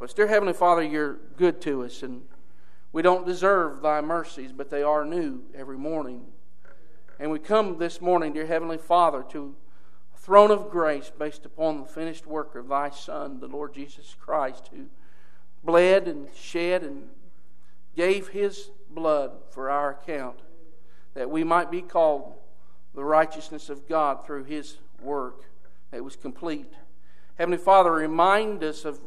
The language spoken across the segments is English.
us. Dear Heavenly Father, You're good to us, and we don't deserve Thy mercies, but they are new every morning. And we come this morning, dear Heavenly Father, to a throne of grace based upon the finished work of Thy Son, the Lord Jesus Christ, who bled and shed and gave His blood for our account, that we might be called the righteousness of God through His work that was complete. Heavenly Father, remind us of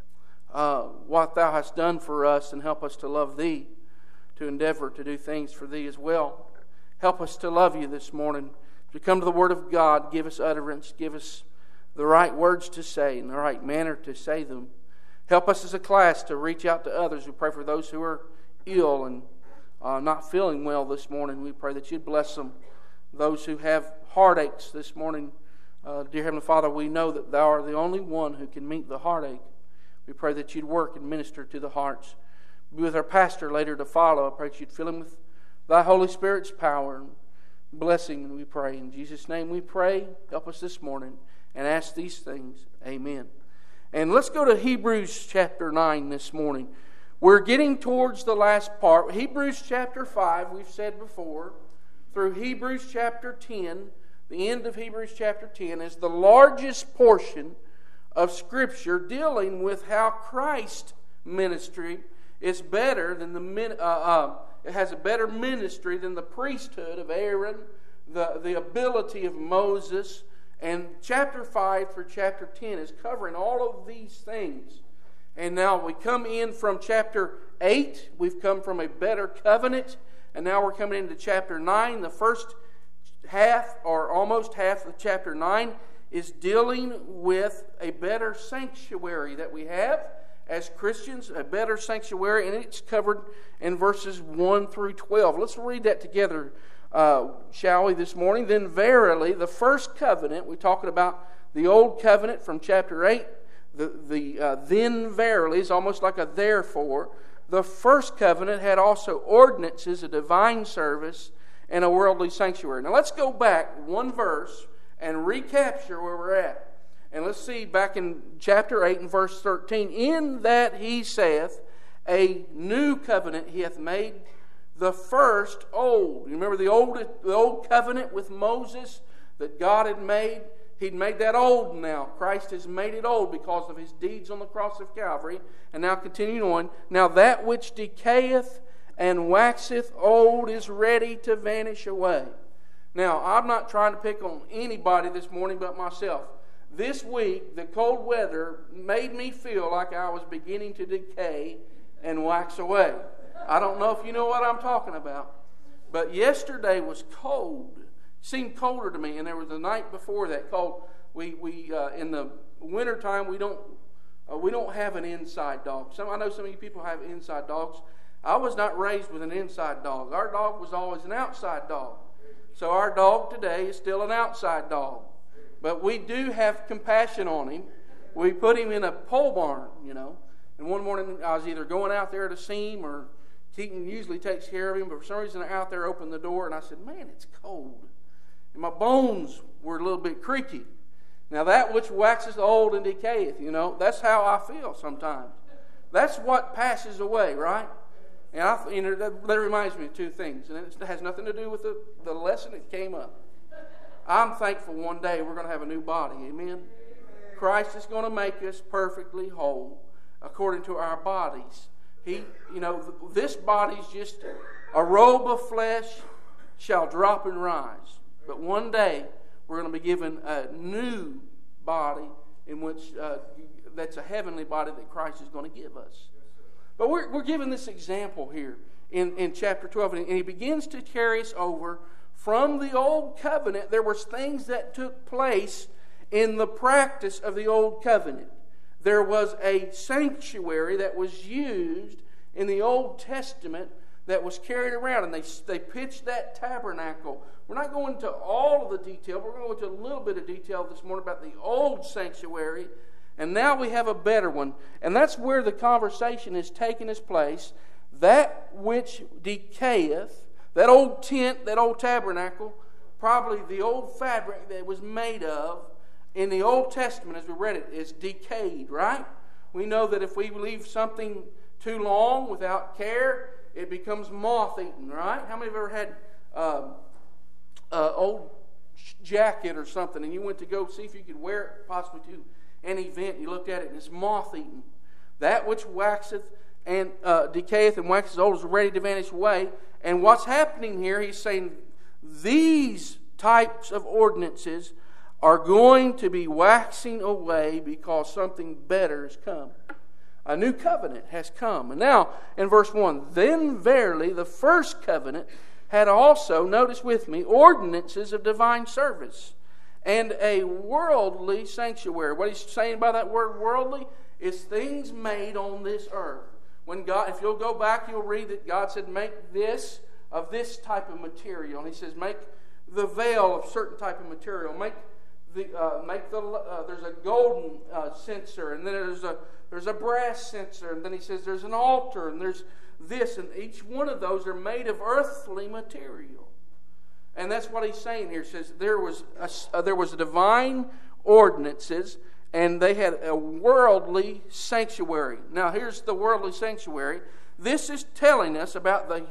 what Thou hast done for us, and help us to love Thee, to endeavor to do things for Thee as well. Help us to love You this morning. As we come to the Word of God, give us utterance, give us the right words to say and the right manner to say them. Help us as a class to reach out to others. We pray for those who are ill and not feeling well this morning. We pray that You'd bless them. Those who have heartaches this morning, dear Heavenly Father, we know that Thou art the only one who can meet the heartache. We pray that You'd work and minister to the hearts. Be with our pastor later to follow. I pray that You'd fill him with Thy Holy Spirit's power and blessing, and we pray. In Jesus' name we pray. Help us this morning and ask these things. Amen. And let's go to Hebrews chapter 9 this morning. We're getting towards the last part. Hebrews chapter 5, we've said before, through Hebrews chapter 10, the end of Hebrews chapter 10 is the largest portion of Scripture dealing with how Christ's ministry is better than it has a better ministry than the priesthood of Aaron, the ability of Moses. And chapter 5 through chapter 10 is covering all of these things. And now we come in from chapter 8. We've come from a better covenant. And now we're coming into chapter 9. The first half, or almost half of chapter 9, is dealing with a better sanctuary that we have as Christians, a better sanctuary, and it's covered in verses 1 through 12. Let's read that together, shall we, this morning? Then verily, the first covenant, we're talking about the old covenant from chapter 8, then verily is almost like a therefore. The first covenant had also ordinances, a divine service, and a worldly sanctuary. Now let's go back one verse and recapture where we're at. And let's see back in chapter 8 and verse 13. In that He saith, a new covenant He hath made, the first old. You remember the old covenant with Moses that God had made? He'd made that old now. Christ has made it old because of His deeds on the cross of Calvary. And now continuing on. Now that which decayeth and waxeth old is ready to vanish away. Now, I'm not trying to pick on anybody this morning but myself. This week, the cold weather made me feel like I was beginning to decay and wax away. I don't know if you know what I'm talking about. But yesterday was cold. It seemed colder to me, and there was the night before that cold. We in the wintertime, we don't have an inside dog. I know some of you people have inside dogs. I was not raised with an inside dog. Our dog was always an outside dog. So our dog today is still an outside dog. But we do have compassion on him. We put him in a pole barn, And one morning I was either going out there to see him, or Keaton usually takes care of him. But for some reason out there opened the door, and I said, man, it's cold. And my bones were a little bit creaky. Now that which waxes old and decayeth, that's how I feel sometimes. That's what passes away, right? And that reminds me of two things. And it has nothing to do with the lesson that came up. I'm thankful one day we're going to have a new body. Amen? Christ is going to make us perfectly whole according to our bodies. This body's just a robe of flesh shall drop and rise. But one day we're going to be given a new body in which that's a heavenly body that Christ is going to give us. But we're given this example here in chapter 12, and He begins to carry us over. From the old covenant, there was things that took place in the practice of the old covenant. There was a sanctuary that was used in the Old Testament that was carried around, and they pitched that tabernacle. We're not going into all of the detail. We're going to go into a little bit of detail this morning about the old sanctuary, and now we have a better one. And that's where the conversation is taking its place. That which decayeth, that old tent, that old tabernacle, probably the old fabric that it was made of in the Old Testament, as we read it, is decayed, right? We know that if we leave something too long without care, it becomes moth-eaten, right? How many of you ever had old jacket or something, and you went to go see if you could wear it possibly to an event, and you looked at it and it's moth-eaten? That which waxeth and decayeth and waxes old is ready to vanish away. And what's happening here, he's saying these types of ordinances are going to be waxing away because something better has come. A new covenant has come. And now, in verse 1, then verily the first covenant had also, notice with me, ordinances of divine service and a worldly sanctuary. What he's saying by that word worldly is things made on this earth. When God, if you'll go back, you'll read that God said, make this of this type of material. And he says, make the veil of certain type of material. There's a golden censer, and then there's a brass censer, and then he says there's an altar, and there's this, and each one of those are made of earthly material. And that's what he's saying here. He says there was divine ordinances, and they had a worldly sanctuary. Now here's the worldly sanctuary. This is telling us about the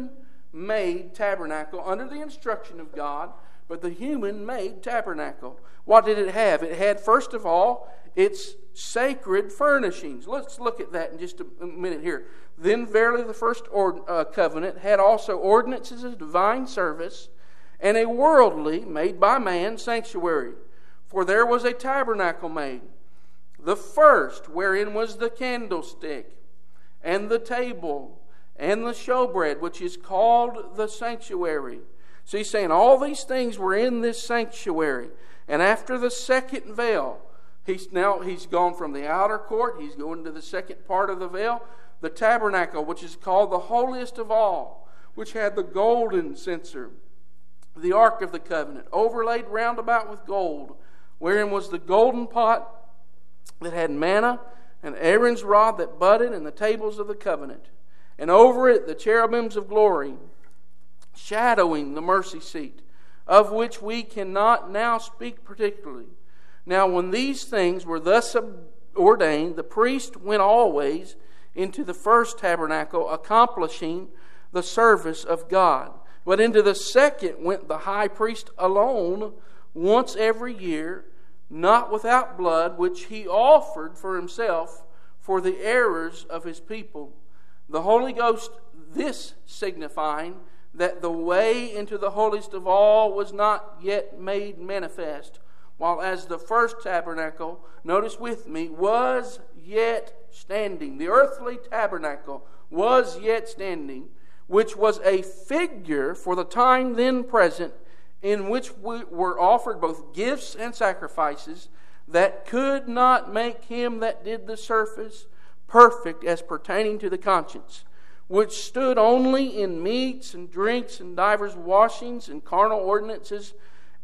human-made tabernacle under the instruction of God, but the human-made tabernacle. What did it have? It had, first of all, its sacred furnishings. Let's look at that in just a minute here. Then verily the first covenant had also ordinances of divine service and a worldly, made by man, sanctuary. For there was a tabernacle made, the first, wherein was the candlestick, and the table, and the showbread, which is called the sanctuary. So he's saying all these things were in this sanctuary. And after the second veil, he's gone from the outer court, he's going to the second part of the veil, the tabernacle, which is called the holiest of all, which had the golden censer, the ark of the covenant, overlaid round about with gold, wherein was the golden pot that had manna, and Aaron's rod that budded, and the tables of the covenant. And over it the cherubims of glory, shadowing the mercy seat, of which we cannot now speak particularly. Now when these things were thus ordained, the priest went always into the first tabernacle, accomplishing the service of God. But into the second went the high priest alone, once every year, not without blood, which he offered for himself for the errors of his people. The Holy Ghost, this signifying that the way into the holiest of all was not yet made manifest, while as the first tabernacle, notice with me, was yet standing. The earthly tabernacle was yet standing, which was a figure for the time then present, in which were offered both gifts and sacrifices, that could not make him that did the service perfect as pertaining to the conscience, which stood only in meats and drinks and divers washings and carnal ordinances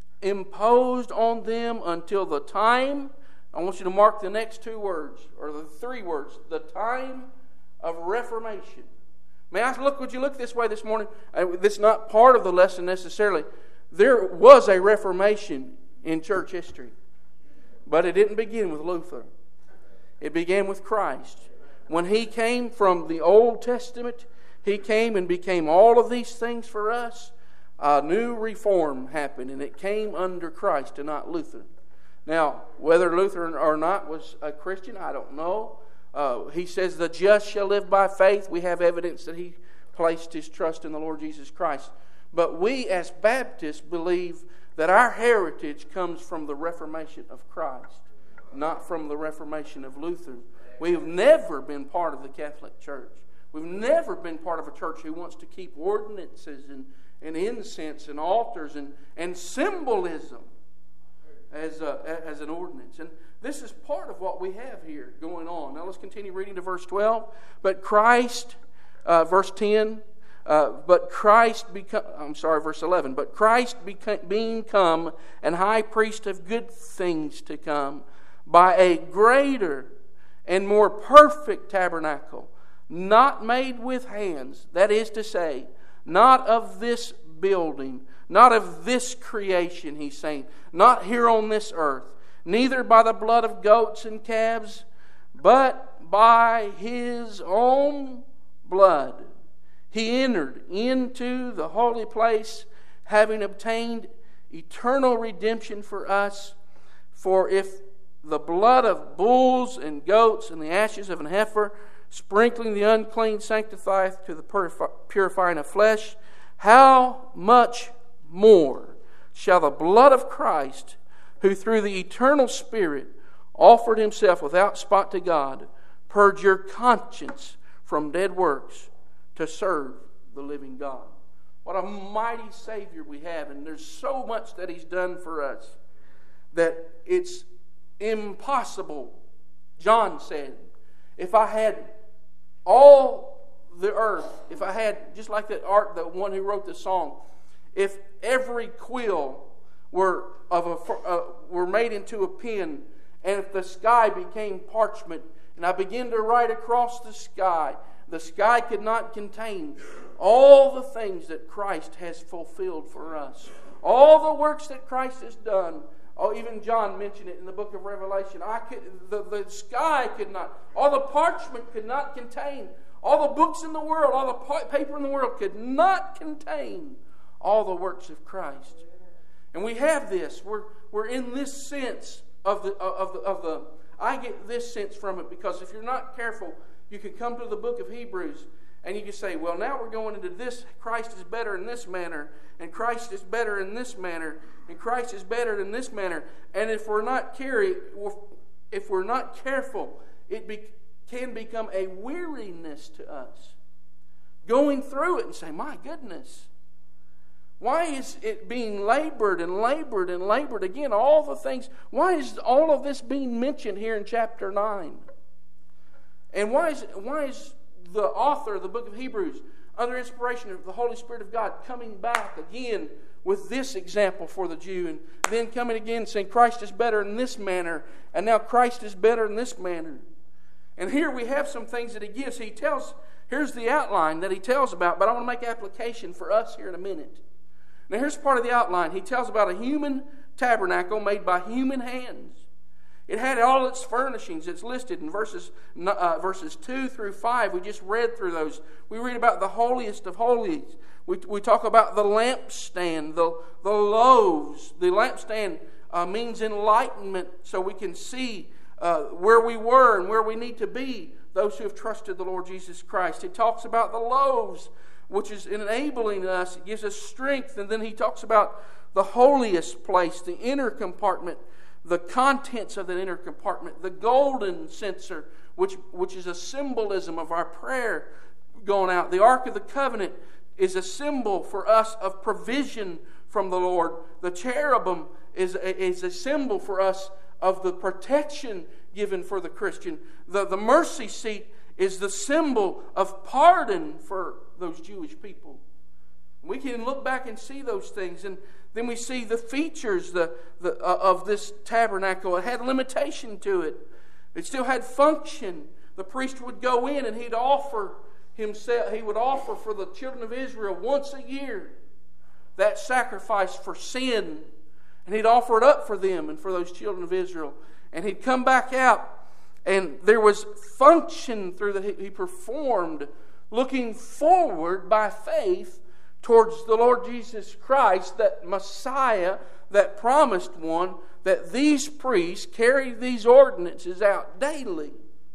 imposed on them until the time, I want you to mark the next two words, or the three words, the time of Reformation. Would you look this way this morning? This is not part of the lesson necessarily. There was a Reformation in church history, but it didn't begin with Luther. It began with Christ. When he came from the Old Testament, he came and became all of these things for us. A new reform happened, and it came under Christ and not Luther. Now, whether Luther or not was a Christian, I don't know. He says the just shall live by faith. We have evidence that he placed his trust in the Lord Jesus Christ. But we as Baptists believe that our heritage comes from the Reformation of Christ, not from the Reformation of Luther. We have never been part of the Catholic Church. We've never been part of a church who wants to keep ordinances and incense and altars and symbolism as an ordinance. And this is part of what we have here going on. Now let's continue reading to verse 12. But Christ, verse 10, verse 11. But Christ being come and high priest of good things to come, by a greater and more perfect tabernacle, not made with hands, that is to say, not of this building, not of this creation, he's saying, not here on this earth, neither by the blood of goats and calves, but by His own blood He entered into the holy place, having obtained eternal redemption for us. For if the blood of bulls and goats and the ashes of an heifer, sprinkling the unclean, sanctifieth to the purifying of flesh, how much more shall the blood of Christ, who through the eternal Spirit offered Himself without spot to God, purge your conscience from dead works to serve the living God. What a mighty Savior we have, and there's so much that He's done for us that it's impossible. John said, if I had all the earth, if I had, just like that art, the one who wrote the song, if every quill were made into a pen, and if the sky became parchment, and I began to write across the sky could not contain all the things that Christ has fulfilled for us. All the works that Christ has done. Oh, even John mentioned it in the book of Revelation. The sky could not, all the parchment could not contain, all the books in the world, all the paper in the world could not contain all the works of Christ. And we have this. We're in this sense of the. I get this sense from it because if you're not careful, you can come to the book of Hebrews and you can say, well, now we're going into this. Christ is better in this manner, and Christ is better in this manner, and Christ is better in this manner. And if we're not careful, it can become a weariness to us. Going through it and say, my goodness, why is it being labored and labored and labored again? All the things. Why is all of this being mentioned here in chapter 9? And why is the author of the book of Hebrews, under inspiration of the Holy Spirit of God, coming back again with this example for the Jew, and then coming again saying Christ is better in this manner, and now Christ is better in this manner? And here we have some things that he gives. Here's the outline that he tells about, but I want to make application for us here in a minute. Now here's part of the outline. He tells about a human tabernacle made by human hands. It had all its furnishings. It's listed in verses 2 through 5. We just read through those. We read about the holiest of holies. We talk about the lampstand, the loaves. The lampstand means enlightenment, so we can see where we were and where we need to be, those who have trusted the Lord Jesus Christ. He talks about the loaves, which is enabling us. It gives us strength. And then he talks about the holiest place, the inner compartment, the contents of that inner compartment, the golden censer, which is a symbolism of our prayer going out. The Ark of the Covenant is a symbol for us of provision from the Lord. The cherubim is a symbol for us of the protection given for the Christian. The mercy seat is the symbol of pardon for those Jewish people. We can look back and see those things, and then we see the features of this tabernacle. It had limitation to it. It still had function. The priest would go in and he'd offer himself. He would offer for the children of Israel once a year that sacrifice for sin, and he'd offer it up for them and for those children of Israel. And he'd come back out, and there was function through that he performed, looking forward by faith towards the Lord Jesus Christ, that Messiah, that promised one, that these priests carried these ordinances out daily.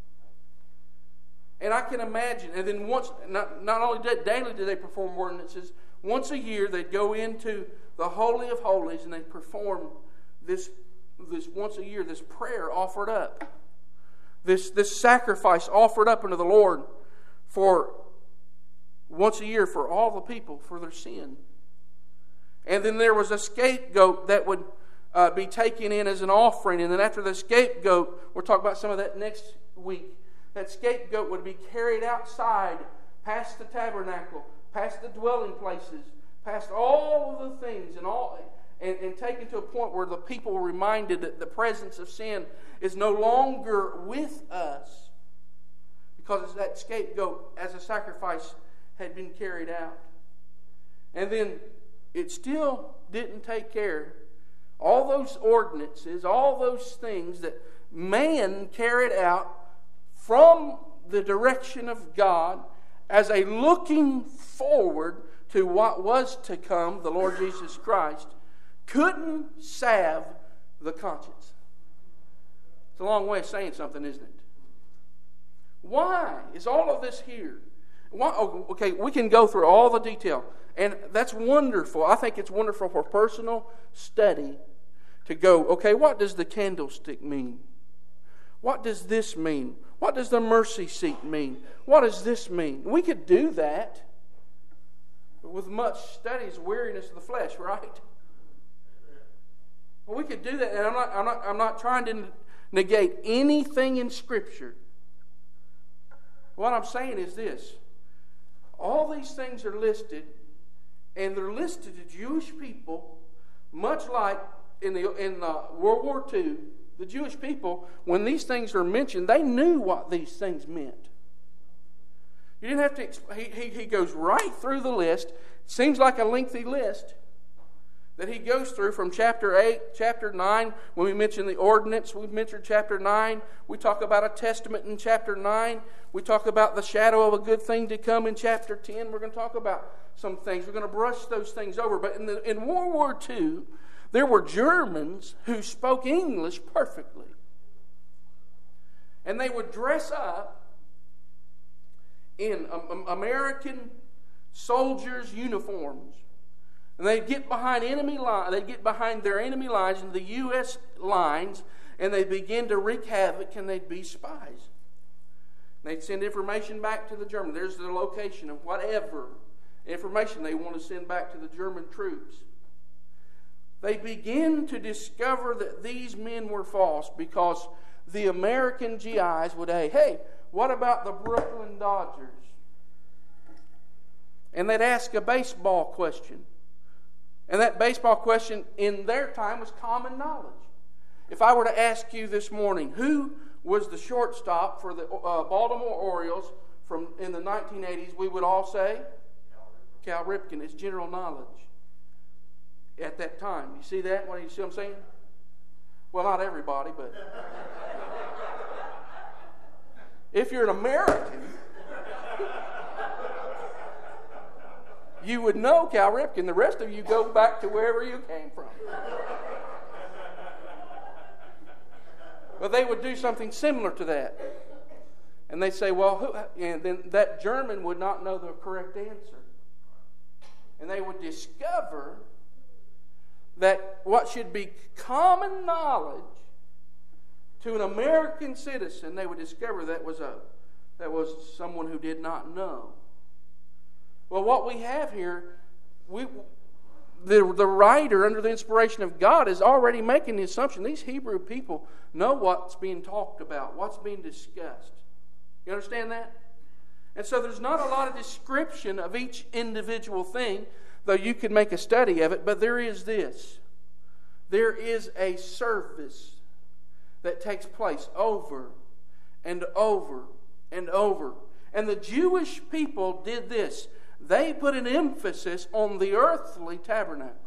And I can imagine, and then once, not only daily did they perform ordinances, once a year they'd go into the Holy of Holies and they'd perform this once a year, this prayer offered up. This sacrifice offered up unto the Lord for once a year for all the people for their sin. And then there was a scapegoat that would be taken in as an offering. And then after the scapegoat, we'll talk about some of that next week. That scapegoat would be carried outside, past the tabernacle, past the dwelling places, past all of the things, and taken to a point where the people were reminded that the presence of sin is no longer with us, because that scapegoat as a sacrifice had been carried out. And then it still didn't take care. All those ordinances, all those things that man carried out from the direction of God as a looking forward to what was to come, the Lord Jesus Christ, couldn't salve the conscience. It's a long way of saying something, isn't it? Why is all of this here? Why, okay, we can go through all the detail, and that's wonderful. I think it's wonderful for personal study to go, okay, what does the candlestick mean? What does this mean? What does the mercy seat mean? What does this mean? We could do that, but with much study is weariness of the flesh, right? Well, we could do that, and I'm not trying to negate anything in Scripture. What I'm saying is this. All these things are listed, and they're listed to Jewish people, much like in World War II, the Jewish people, when these things are mentioned, they knew what these things meant. You didn't have to. He goes right through the list. It seems like a lengthy list that he goes through from chapter 8, chapter 9. When we mention the ordinance, we mentioned chapter 9. We talk about a testament in chapter 9. We talk about the shadow of a good thing to come in chapter 10. We're going to talk about some things. We're going to brush those things over. But in World War II, there were Germans who spoke English perfectly. And they would dress up in American soldiers' uniforms. And they'd get behind their enemy lines in the U.S. lines, and they'd begin to wreak havoc, and they'd be spies. They'd send information back to the Germans. There's the location of whatever information they want to send back to the German troops. They begin to discover that these men were false because the American GIs would say, hey, what about the Brooklyn Dodgers? And they'd ask a baseball question. And that baseball question in their time was common knowledge. If I were to ask you this morning, who was the shortstop for the Baltimore Orioles in the 1980s, we would all say Cal Ripken. It's general knowledge at that time. You see that? You see what I'm saying? Well, not everybody, but if you're an American, you would know Cal Ripken. The rest of you go back to wherever you came from. But they would do something similar to that. And they'd say, well, who? And then that German would not know the correct answer. And they would discover that what should be common knowledge to an American citizen, they would discover that was someone who did not know. Well, what we have here, the writer, under the inspiration of God, is already making the assumption these Hebrew people know what's being talked about, what's being discussed. You understand that? And so there's not a lot of description of each individual thing, though you could make a study of it, but there is this. There is a service that takes place over and over and over. And the Jewish people did this. They put an emphasis on the earthly tabernacle.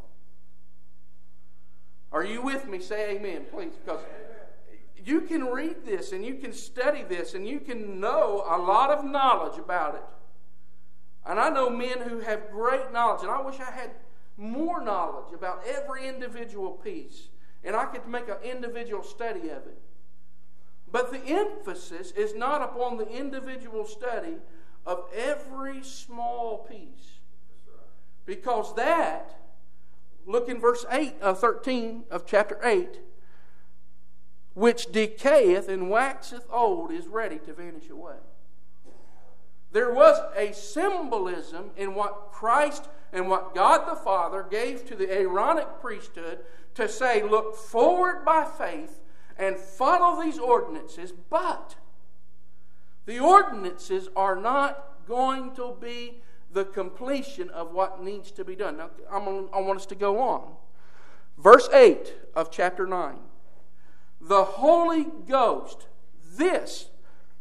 Are you with me? Say amen, please. Because you can read this and you can study this and you can know a lot of knowledge about it. And I know men who have great knowledge, and I wish I had more knowledge about every individual piece, and I could make an individual study of it. But the emphasis is not upon the individual study of every small piece. Because that, look in verse 13 of chapter 8, which decayeth and waxeth old is ready to vanish away. There was a symbolism in what Christ and what God the Father gave to the Aaronic priesthood to say, look forward by faith and follow these ordinances, but the ordinances are not going to be the completion of what needs to be done. Now, I want us to go on. Verse 8 of chapter 9. The Holy Ghost, this.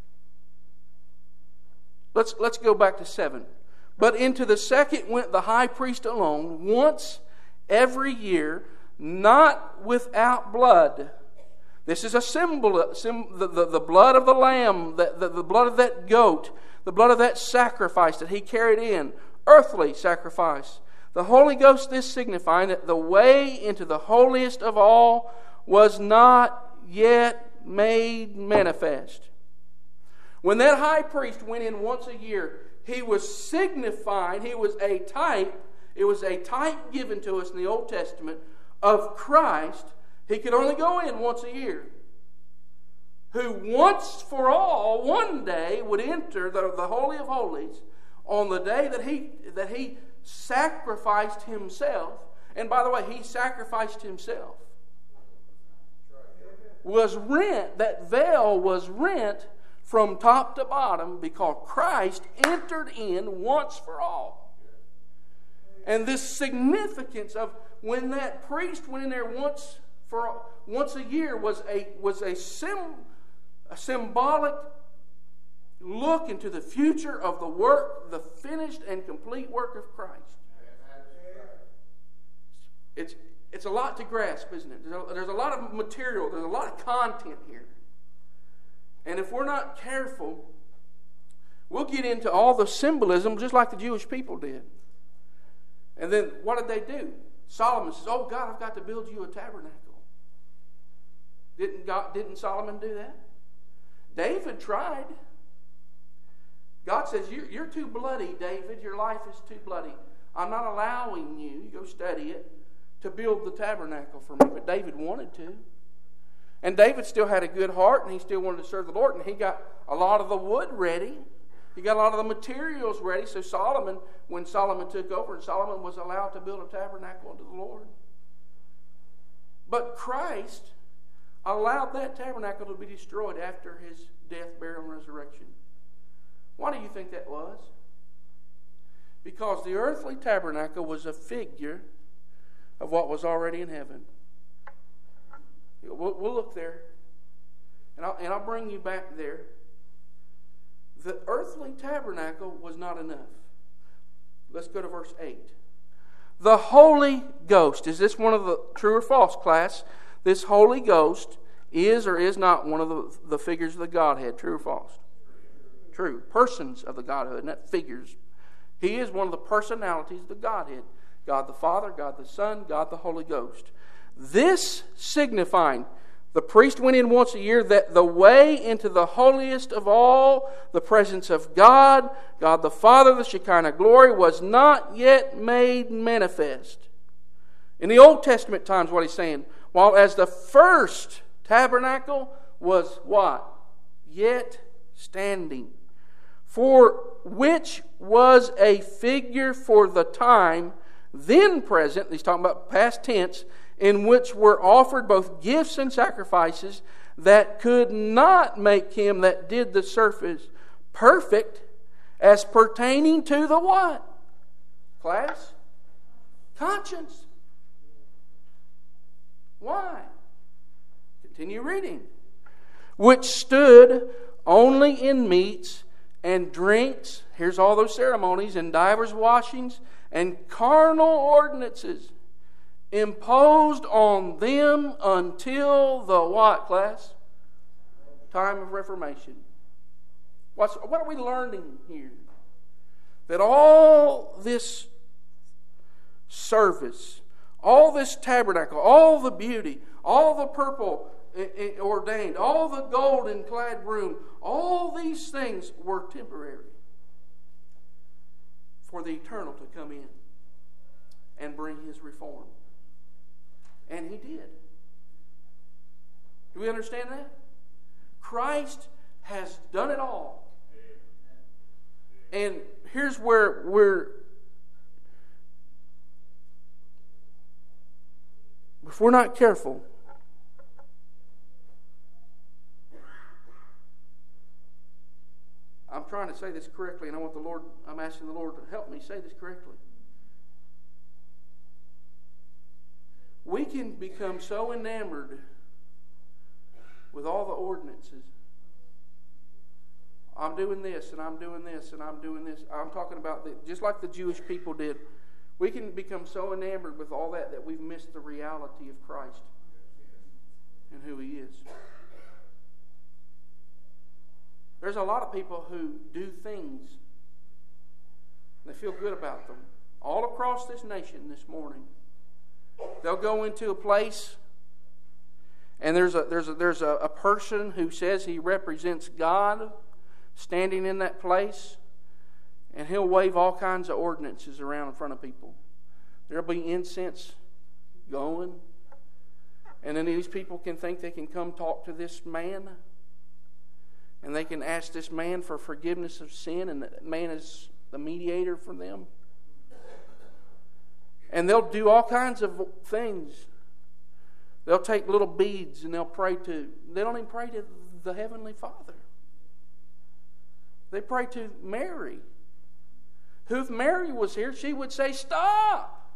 Let's go back to 7. But into the second went the high priest alone, once every year, not without blood. This is a symbol, the blood of the lamb, the blood of that goat, the blood of that sacrifice that He carried in, earthly sacrifice. The Holy Ghost, this signifying that the way into the holiest of all was not yet made manifest. When that high priest went in once a year, he was signifying, he was a type, it was a type given to us in the Old Testament of Christ. He could only go in once a year, who once for all, one day, would enter the Holy of Holies on the day that he sacrificed Himself. And by the way, He sacrificed Himself. Was rent, that veil was rent from top to bottom because Christ entered in once for all. And this significance of when that priest went in there once a year was a symbolic look into the future of the work, the finished and complete work of Christ. It's a lot to grasp, isn't it? There's a lot of material, there's a lot of content here. And if we're not careful, we'll get into all the symbolism just like the Jewish people did. And then what did they do? Solomon says, "Oh God, I've got to build you a tabernacle." Didn't Solomon do that? David tried. God says, "You're too bloody, David. Your life is too bloody. I'm not allowing you go study it, to build the tabernacle for me." But David wanted to. And David still had a good heart, and he still wanted to serve the Lord, and he got a lot of the wood ready. He got a lot of the materials ready. So when Solomon took over, and Solomon was allowed to build a tabernacle unto the Lord. But Christ allowed that tabernacle to be destroyed after His death, burial, and resurrection. Why do you think that was? Because the earthly tabernacle was a figure of what was already in heaven. We'll look there, and I'll bring you back there. The earthly tabernacle was not enough. Let's go to verse 8. The Holy Ghost. Is this one of the true or false, class? This Holy Ghost is or is not one of the figures of the Godhead. True or false? True. Persons of the Godhead, not figures. He is one of the personalities of the Godhead. God the Father, God the Son, God the Holy Ghost. This signifying, the priest went in once a year, that the way into the holiest of all, the presence of God, God the Father, the Shekinah glory, was not yet made manifest. In the Old Testament times, what he's saying, while as the first tabernacle was what? Yet standing. For which was a figure for the time then present, he's talking about past tense, in which were offered both gifts and sacrifices that could not make him that did the service perfect, as pertaining to the what? Class? Conscience. Why? Continue reading. Which stood only in meats and drinks, here's all those ceremonies, and divers washings, and carnal ordinances imposed on them until the what, class? Time of Reformation. What are we learning here? That all this service, all this tabernacle, all the beauty, all the purple ordained, all the golden clad room, all these things were temporary for the eternal to come in and bring His reform. And He did. Do we understand that? Christ has done it all. And here's where if we're not careful, I'm trying to say this correctly, and I'm asking the Lord to help me say this correctly. We can become so enamored with all the ordinances. I'm doing this, and I'm doing this, and I'm doing this. I'm talking about just like the Jewish people did. We can become so enamored with all that we've missed the reality of Christ. and who He is. There's a lot of people who do things, and they feel good about them. All across this nation this morning, they'll go into a place, and there's a person who says he represents God standing in that place, and he'll wave all kinds of ordinances around in front of people. There'll be incense going, and then these people can think they can come talk to this man, and they can ask this man for forgiveness of sin, and that man is the mediator for them. And they'll do all kinds of things. They'll take little beads and they'll pray to, they don't even pray to the Heavenly Father. They pray to Mary, who, if Mary was here, she would say, "Stop!"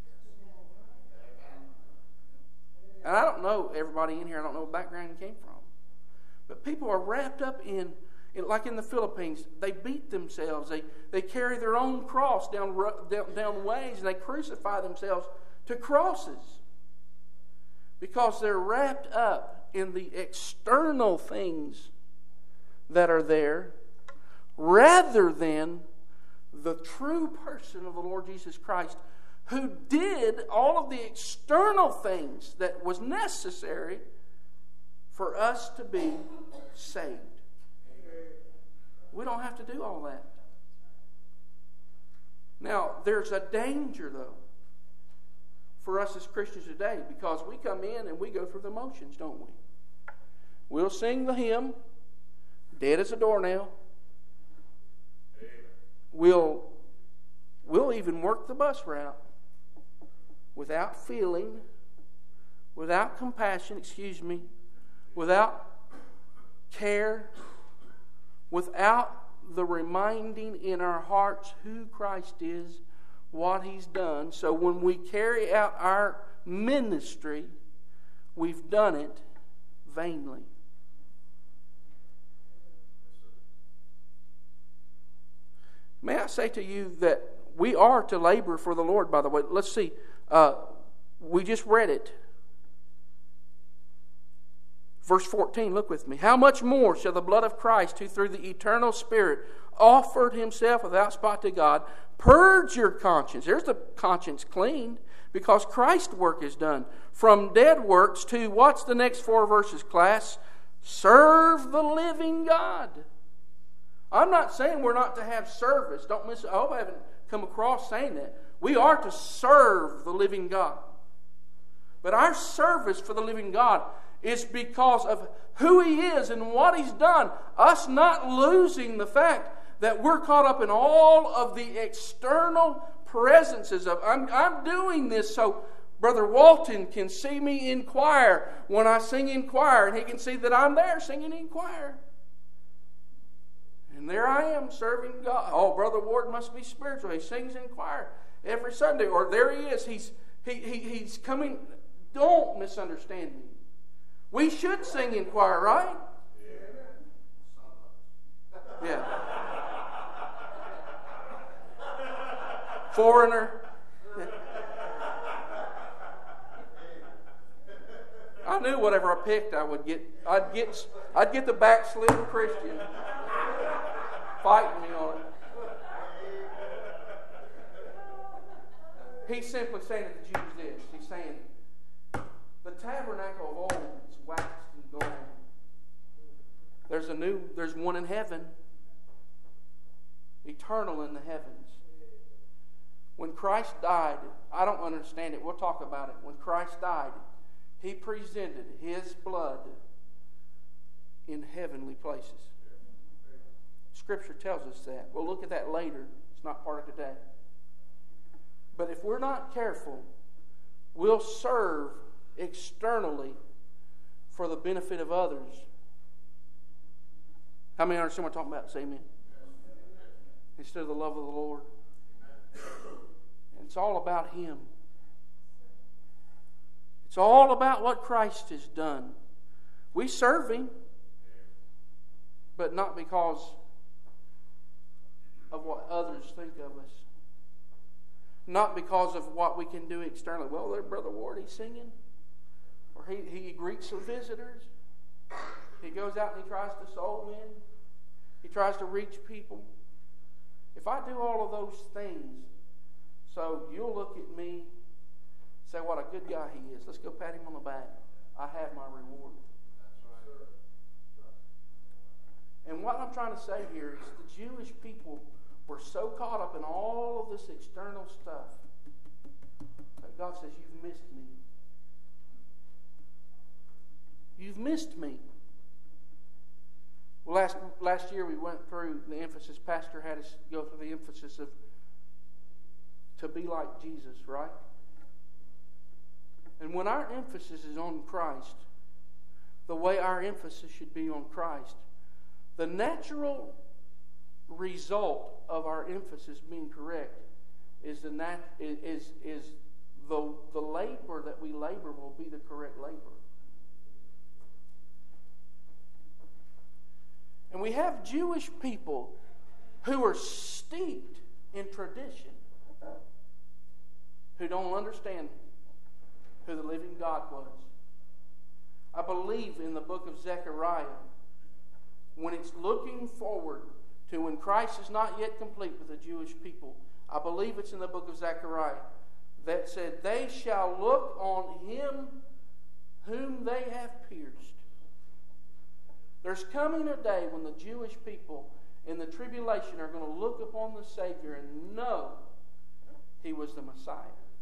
And I don't know everybody in here, I don't know what background you came from. But people are wrapped up in, like in the Philippines, they beat themselves. They carry their own cross down ways, and they crucify themselves to crosses because they're wrapped up in the external things that are there rather than the true person of the Lord Jesus Christ, who did all of the external things that was necessary for us to be saved. We don't have to do all that. Now, there's a danger, though, for us as Christians today, because we come in and we go through the motions, don't we? We'll sing the hymn, dead as a doornail. We'll even work the bus route without feeling, without compassion, without care, without the reminding in our hearts who Christ is, what He's done. So when we carry out our ministry, we've done it vainly. May I say to you that we are to labor for the Lord, by the way. Let's see. We just read it. Verse 14, look with me. How much more shall the blood of Christ, who through the eternal Spirit offered Himself without spot to God, purge your conscience? There's the conscience cleaned, because Christ's work is done. From dead works to, what's the next 4 verses, class? Serve the living God. I'm not saying we're not to have service. Don't miss it. I hope I haven't come across saying that. We are to serve the living God. But our service for the living God is because of who He is and what He's done. Us not losing the fact that we're caught up in all of the external presences of, I'm doing this so Brother Walton can see me in choir when I sing in choir, and he can see that I'm there singing in choir. And there I am serving God. Oh, Brother Ward must be spiritual. He sings in choir every Sunday. Or there he is. He's coming. Don't misunderstand me. We should sing in choir, right? Yeah. Foreigner. I knew whatever I picked, I would get. I'd get the backslidden Christian fighting me on it. He's simply saying to the Jews this. He's saying, the tabernacle of old is waxed and gone. There's one in heaven, eternal in the heavens. When Christ died, I don't understand it. We'll talk about it. When Christ died, He presented His blood in heavenly places. Scripture tells us that. We'll look at that later. It's not part of today. But if we're not careful, we'll serve externally for the benefit of others. How many understand what I'm talking about? Say amen. Instead of the love of the Lord. And it's all about Him. It's all about what Christ has done. We serve Him, but not because of what others think of us. Not because of what we can do externally. Well, there, Brother Ward, he's singing. Or he greets some visitors. He goes out and he tries to soul win. He tries to reach people. If I do all of those things, so you'll look at me, say what a good guy he is. Let's go pat him on the back. I have my reward. And what I'm trying to say here is the Jewish people were so caught up in all of this external stuff that God says, you've missed me. You've missed me. Well, last year we went through the emphasis. Pastor had us go through the emphasis of to be like Jesus, right? And when our emphasis is on Christ, the way our emphasis should be on Christ, the natural result of our emphasis being correct is the labor that we labor will be the correct labor. And we have Jewish people who are steeped in tradition, who don't understand who the living God was. I believe in the book of Zechariah, when it's looking forward to when Christ is not yet complete with the Jewish people, I believe it's in the book of Zechariah that said, they shall look on him whom they have pierced. There's coming a day when the Jewish people in the tribulation are going to look upon the Savior and know he was the Messiah.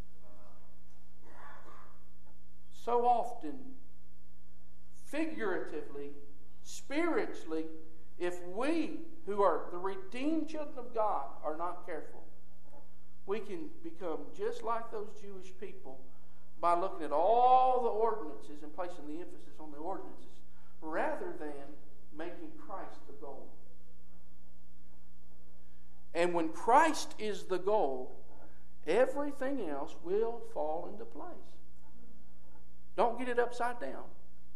So often, figuratively, spiritually, if we who are the redeemed children of God are not careful, we can become just like those Jewish people by looking at all the ordinances and placing the emphasis on the ordinances rather than making Christ the goal. And when Christ is the goal, everything else will fall into place. Don't get it upside down.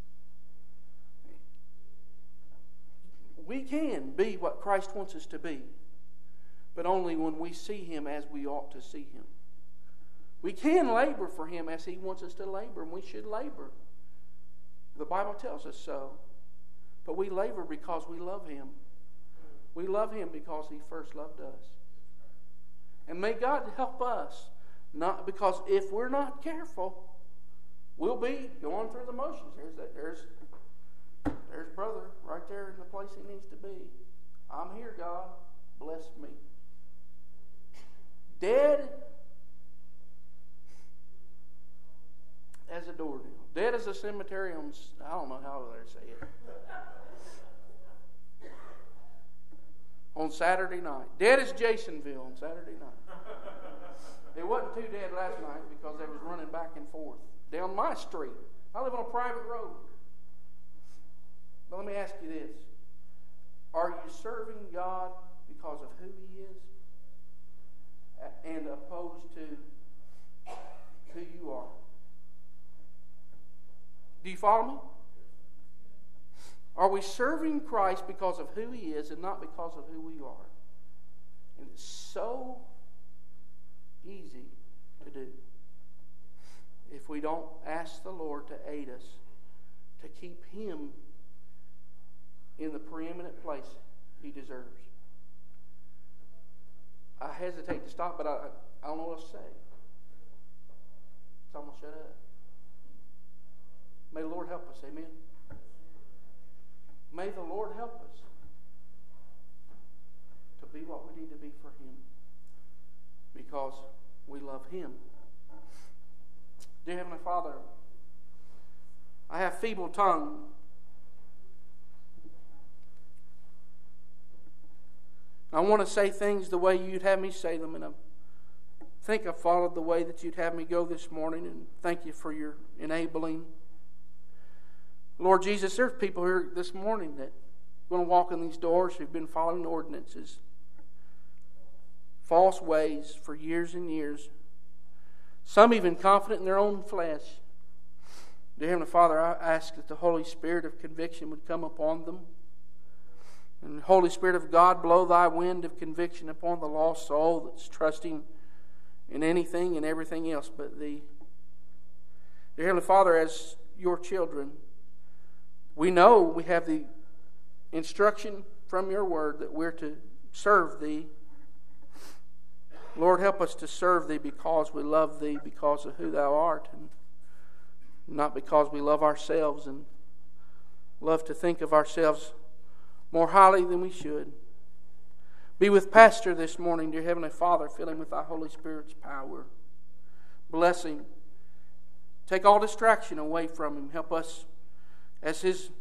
We can be what Christ wants us to be, but only when we see him as we ought to see him. We can labor for him as he wants us to labor, and we should labor. The Bible tells us so. But we labor because we love him. We love him because he first loved us. And may God help us, not because if we're not careful, we'll be going through the motions. There's brother right there in the place he needs to be. I'm here, God. Bless me. Dead as a doornail. Dead as a cemetery on, I don't know how they say it. On Saturday night. Dead as Jasonville on Saturday night. It wasn't too dead last night because they was running back and forth down my street. I live on a private road. But let me ask you this. Are you serving God because of who he is and opposed to who you are? Do you follow me? Are we serving Christ because of who he is and not because of who we are? And it's so easy to do if we don't ask the Lord to aid us to keep him in the preeminent place he deserves. I hesitate to stop, but I don't know what to say. So I'm going to shut up. May the Lord help us. Amen. May the Lord help us to be what we need to be for him because we love him. Dear Heavenly Father, I have feeble tongue. I want to say things the way you'd have me say them, and I think I followed the way that you'd have me go this morning, and thank you for your enabling. Lord Jesus, there's people here this morning that are going to walk in these doors who've been following ordinances, false ways for years and years. Some even confident in their own flesh. Dear Heavenly Father, I ask that the Holy Spirit of conviction would come upon them. And the Holy Spirit of God, blow thy wind of conviction upon the lost soul that's trusting in anything and everything else but thee. Dear Heavenly Father, as your children. We know we have the instruction from your word that we're to serve Thee. Lord, help us to serve Thee because we love Thee, because of who Thou art, and not because we love ourselves and love to think of ourselves more highly than we should. Be with Pastor this morning, dear Heavenly Father. Fill him with Thy Holy Spirit's power. Bless him. Take all distraction away from him. Help us as his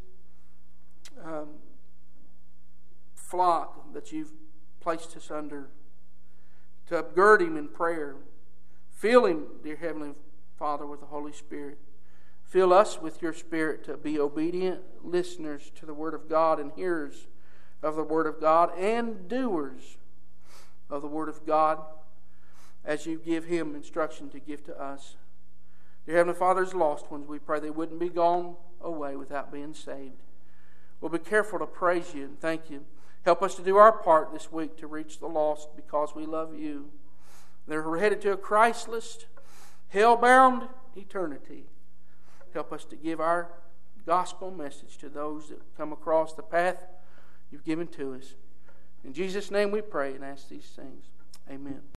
flock that You've placed us under, to upgird him in prayer. Fill him, dear Heavenly Father, with the Holy Spirit. Fill us with Your Spirit to be obedient listeners to the Word of God and hearers of the Word of God and doers of the Word of God as You give him instruction to give to us. Dear Heavenly Father, as lost ones, we pray they wouldn't be gone away without being saved. We'll be careful to praise You and thank You. Help us to do our part this week to reach the lost because we love You. They're headed to a Christless, hell-bound eternity. Help us to give our gospel message to those that come across the path You've given to us. In Jesus' name we pray and ask these things. Amen.